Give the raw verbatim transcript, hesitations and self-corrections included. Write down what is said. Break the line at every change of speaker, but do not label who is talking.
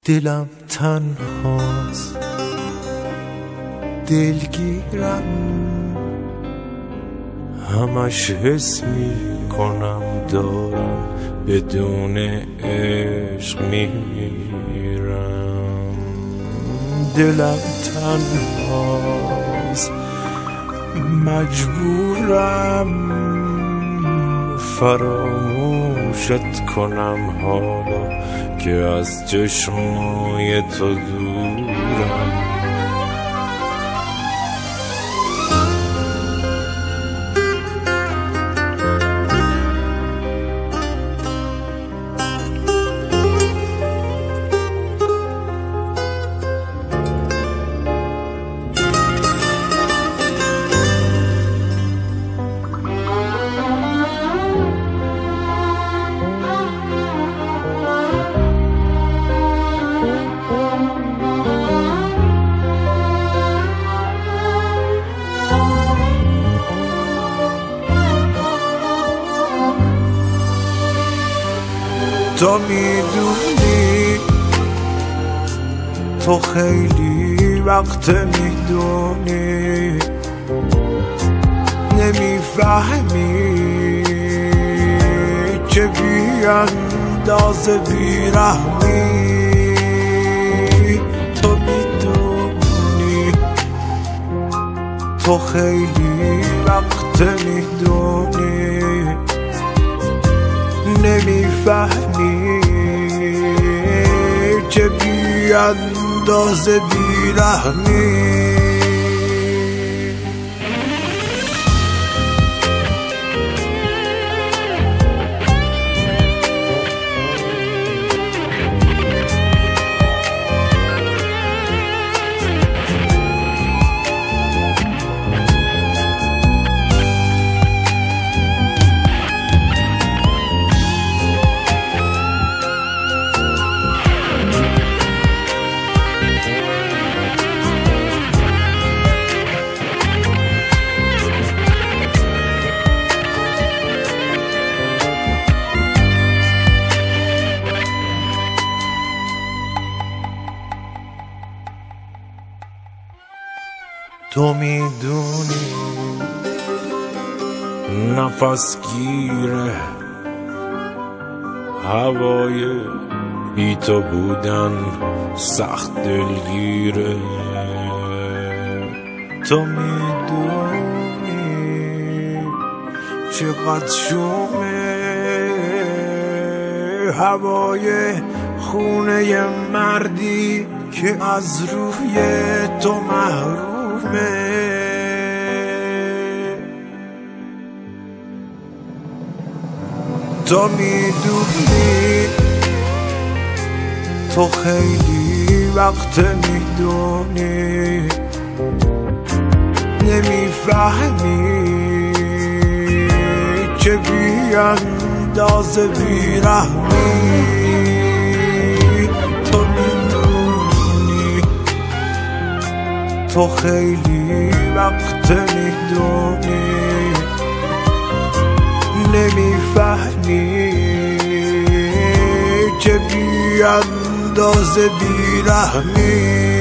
دلم تنهاست، دلگیرم، همش حس می کنم دارم بدون عشق میمیرم. دلم تنهاست، مجبورم فراموشت کنم حالا که از چشمای تو دورم. تو میدونی، تو خیلی وقت میدونی، نمیفهمی چه بیاندازه بیرحمی. تو میدونی، تو خیلی وقت میدونی، نمیفهمی چه بیاندازه بیرحمی. تو میدونی نفس گیره هوای بی تو بودن سخت دلگیره. تو میدونی چقدر شومه هوای خونه مردی که از روی تو محروم. تو میدونی، تو خیلی وقت میدونی، نمیفهمی چه بیاندازه بیرحمی. تو میدونی، تو خیلی وقت میدونی، نمیفهمی چه بیاندازه بیرحمی.